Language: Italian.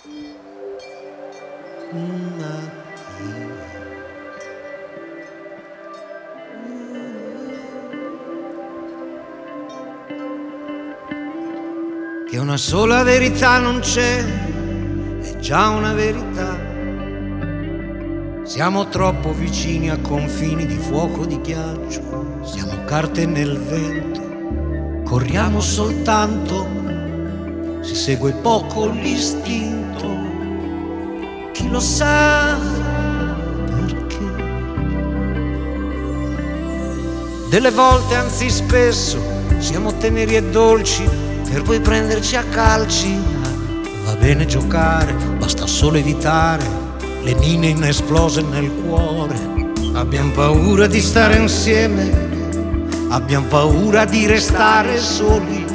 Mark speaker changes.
Speaker 1: Che una sola verità non c'è, è già una verità. Siamo troppo vicini a confini di fuoco e di ghiaccio, siamo carte nel vento, corriamo soltanto, si segue poco l'istinto. Chi lo sa perché? Delle volte, anzi spesso, siamo teneri e dolci per poi prenderci a calci. Va bene giocare, basta solo evitare le mine inesplose nel cuore. Abbiamo paura di stare insieme, abbiamo paura di restare soli.